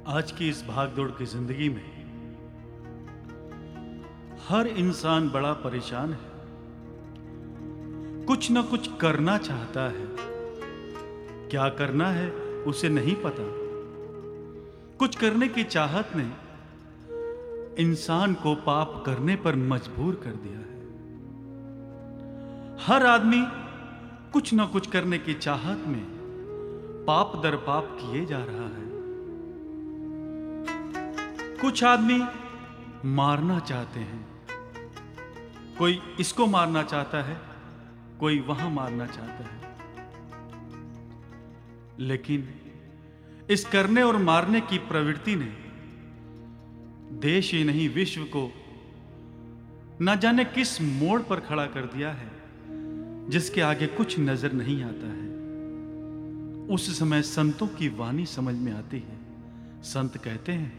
आज की इस भागदौड़ की जिंदगी में हर इंसान बड़ा परेशान है। कुछ ना कुछ करना चाहता है, क्या करना है उसे नहीं पता। कुछ करने की चाहत ने इंसान को पाप करने पर मजबूर कर दिया है। हर आदमी कुछ ना कुछ करने की चाहत में पाप दर पाप किए जा रहा है। कुछ आदमी मारना चाहते हैं, कोई इसको मारना चाहता है, कोई वहां मारना चाहता है। लेकिन इस करने और मारने की प्रवृत्ति ने देश ही नहीं विश्व को न जाने किस मोड़ पर खड़ा कर दिया है, जिसके आगे कुछ नजर नहीं आता है। उस समय संतों की वाणी समझ में आती है। संत कहते हैं,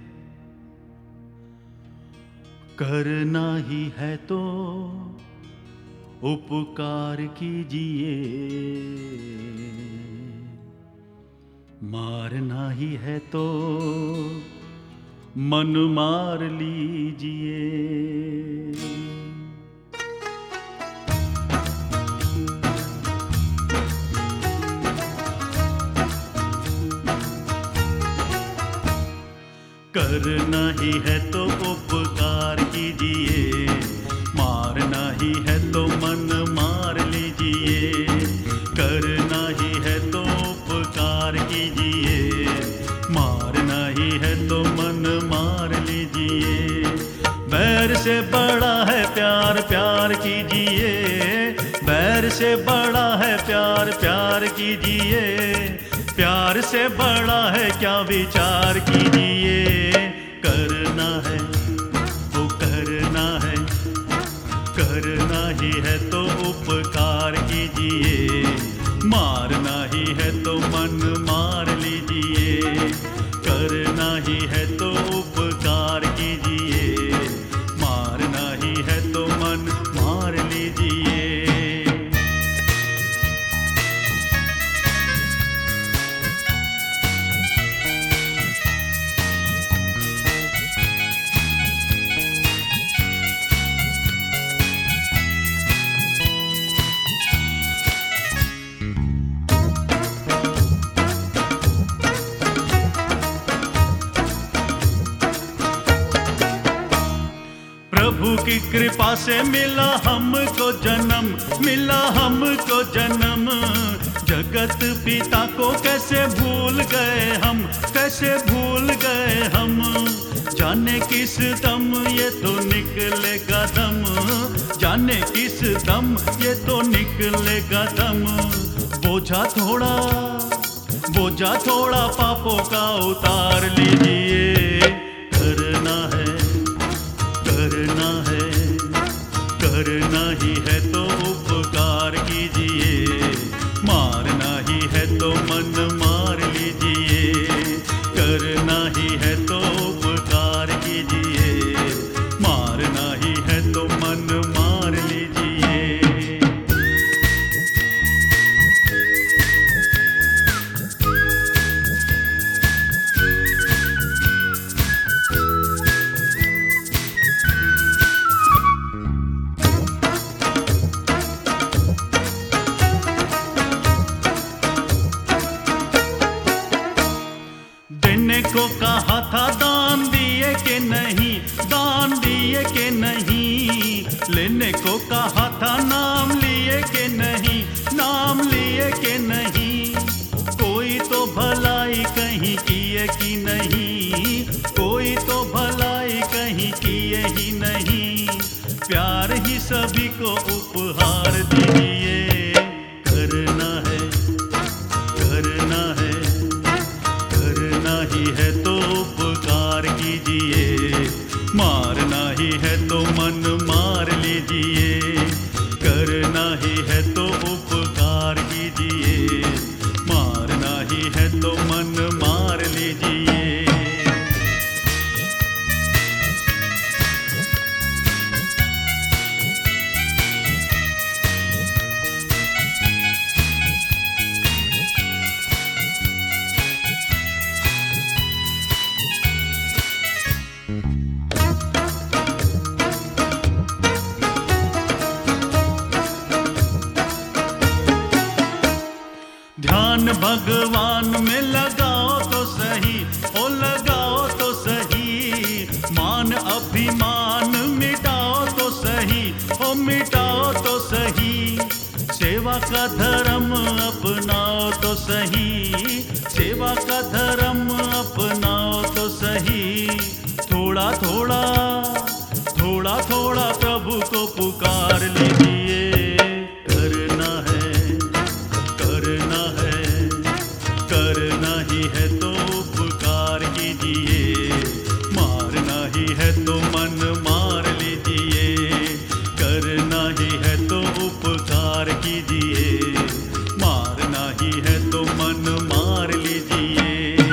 करना ही है तो उपकार कीजिए, मारना ही है तो मन मार लीजिए। करना ही है तो उपकार कीजिए, मारना ही है तो मन मार लीजिए। करना ही है तो उपकार कीजिए, मारना ही है तो मन मार लीजिए। बैर से बड़ा है प्यार, प्यार कीजिए। बैर से बड़ा है प्यार, प्यार कीजिए। प्यार से बड़ा है क्या विचार कीजिए। करना है वो करना है, करना ही है तो उपकार कीजिए। मारना ही है तो मन मार लीजिए। करना ही है तो उपकार कीजिए, मारना ही है तो मन मार लीजिए। प्रभु की कृपा से मिला हमको जन्म, मिला हमको जन्म। जगत पिता को कैसे भूल गए हम, कैसे भूल गए हम। जाने किस दम ये तो निकलेगा दम, जाने किस दम ये तो निकलेगा दम। बोझा थोड़ा, बोझा थोड़ा पापों का उतार लीजिए। करना है, करना है, करना ही है तो उपकार कीजिए। मारना ही है तो मन मार लीजिए। करना ही है तो उपकार कीजिए, मारना ही है तो मन मार लीजिए। देने को कहा था दान दिए कि नहीं, दान दिए कि नहीं। लेने को कहा था नाम लिए कि नहीं, नाम लिए कि नहीं। कोई तो भलाई कहीं किए कि नहीं, कोई तो भलाई कहीं किए ही नहीं। प्यार ही सभी को उपहार दीजिए। करना है, करना है, करना ही है तो उपकार कीजिए। मारना ही है तो मन मार लीजिए। करना ही है तो उपकार कीजिए, मारना ही है तो मन मार लीजिए। ध्यान भगवान में लगाओ तो सही, ओ लगाओ तो सही। मान अभिमान मिटाओ तो सही, ओ मिटाओ तो सही। सेवा का धर्म अपनाओ तो सही, सेवा का धर्म अपनाओ तो सही। थोड़ा थोड़ा थोड़ा थोड़ा प्रभु को पुकार लीजिए। करना है, करना है, करना ही है तो उपकार कीजिए। मारना ही है तो मन मार लीजिए। करना ही है तो उपकार कीजिए। मारना ही है तो मन मार लीजिए।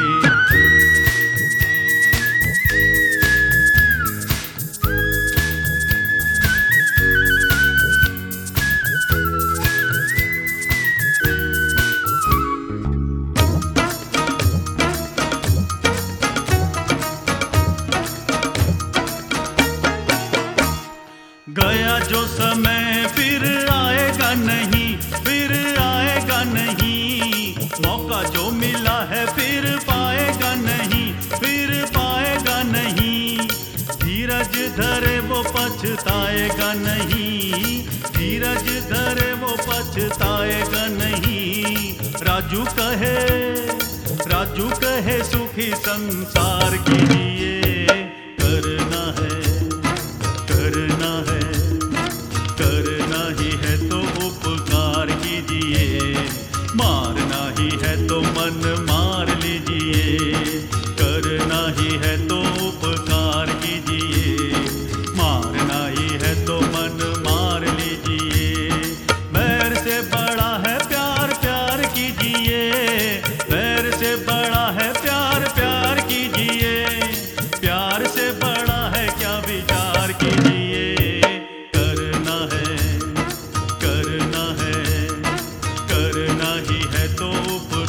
गया जो समय फिर आएगा नहीं, फिर आएगा नहीं। मौका जो मिला है फिर पाएगा नहीं, फिर पाएगा नहीं। धीरज धरे वो पछताएगा नहीं, धीरज धरे वो पछताएगा नहीं। राजू कहे, राजू कहे सुखी संसार कीजिए। करना है, करना है, करना ही है तो उपकार कीजिए। मारना ही है तो मन मार लीजिए। करना ही है तो उपकार कीजिए। मारना ही है तो मन मार लीजिए। बैर से बड़ा है प्यार, प्यार कीजिए। बैर से बड़ा है प्यार, प्यार कीजिए। प्यार से बड़ा है क्या विचार कीजिए। करना है, करना है, करना ही है तो